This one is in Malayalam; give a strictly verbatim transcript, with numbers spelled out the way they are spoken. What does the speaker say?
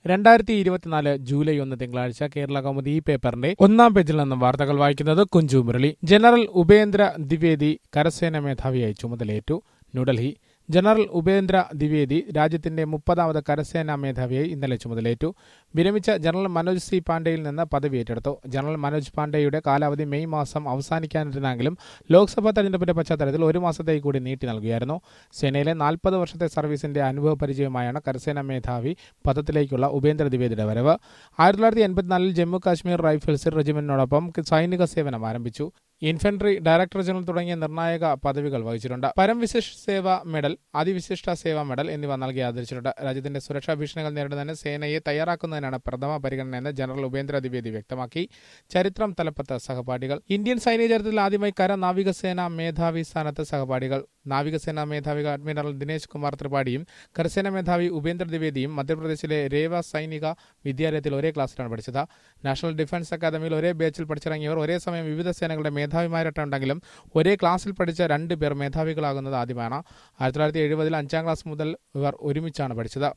രണ്ടായിരത്തി ഇരുപത്തിനാല് ജൂലൈ ഒന്ന് തിങ്കളാഴ്ച കേരള കൗമുദി ഈ പേപ്പറിന്റെ ഒന്നാം പേജിൽ നിന്നും വാർത്തകൾ വായിക്കുന്നത് കുഞ്ചു മുരളി. ജനറൽ ഉപേന്ദ്ര ദ്വിവേദി കരസേന മേധാവിയായി ചുമതലയേറ്റു. ന്യൂഡൽഹി. ജനറൽ ഉപേന്ദ്ര ദ്വിവേദി രാജ്യത്തിന്റെ മുപ്പതാമത് കരസേനാ മേധാവിയായി ഇന്നലെ ചുമതലയേറ്റു. വിരമിച്ച ജനറൽ മനോജ് സി പാണ്ഡെയിൽ നിന്ന് പദവി ഏറ്റെടുത്തു. ജനറൽ മനോജ് പാണ്ഡെയുടെ കാലാവധി മെയ് മാസം അവസാനിക്കാനിരുന്നെങ്കിലും ലോക്സഭാ തെരഞ്ഞെടുപ്പിന്റെ പശ്ചാത്തലത്തിൽ ഒരു മാസത്തേക്ക് കൂടി നീട്ടി നൽകിയായിരുന്നു. സേനയിലെ നാൽപ്പത് വർഷത്തെ സർവീസിന്റെ അനുഭവ പരിചയമായാണ് കരസേനാ മേധാവി പദത്തിലേക്കുള്ള ഉപേന്ദ്ര ദ്വിവേദിയുടെ വരവ്. ആയിരത്തി തൊള്ളായിരത്തി എൺപത്തിനാലിൽ ജമ്മു കാശ്മീർ റൈഫിൾസ് റെജിമെന്റിനോടൊപ്പം സൈനിക സേവനം ആരംഭിച്ചു. ഇൻഫൻട്രി ഡയറക്ടർ ജനറൽ തുടങ്ങിയ നിർണായക പദവികൾ വഹിച്ചിട്ടുണ്ട്. പരംവിശിഷ്ട സേവാ മെഡൽ, അതിവിശിഷ്ട സേവാ മെഡൽ എന്നിവ നൽകി ആദരിച്ചിട്ടുണ്ട്. രാജ്യത്തിന്റെ സുരക്ഷാ ഭീഷണികൾ നേരിടുന്നതിന് സേനയെ തയ്യാറാക്കുന്നതിനാണ് പ്രഥമ പരിഗണനയെന്ന് ജനറൽ ഉപേന്ദ്ര ദ്വിവേദി വ്യക്തമാക്കി. ചരിത്രം തലപ്പത്ത് സഹപാഠികൾ. ഇന്ത്യൻ സൈനിക ചരിത്രത്തിൽ ആദ്യമായി കര നാവികസേനാ മേധാവി സ്ഥാനത്ത് സഹപാഠികൾ. നാവികസേനാ മേധാവി അഡ്മിറൽ ദിനേശ് കുമാർ ത്രിപാഠിയും കരസേനാ മേധാവി ഉപേന്ദ്ര ദ്വിവേദിയും മധ്യപ്രദേശിലെ രേവ സൈനിക വിദ്യാലയത്തിൽ ഒരേ ക്ലാസ്സിലാണ് പഠിച്ചത്. നാഷണൽ ഡിഫൻസ് അക്കാദമിയിൽ ഒരേ ബാച്ചിൽ പഠിച്ചിറങ്ങിയവർ ഒരേ സമയം വിവിധ സേനകളുടെ മേധാവിമാരായിട്ടുണ്ടെങ്കിലും ഒരേ ക്ലാസ്സിൽ പഠിച്ച രണ്ട് പേർ മേധാവികളാകുന്നത് ആദ്യമാണ്. ആയിരത്തി തൊള്ളായിരത്തി എഴുപതിൽ അഞ്ചാം ക്ലാസ് മുതൽ ഇവർ ഒരുമിച്ചാണ് പഠിച്ചത്.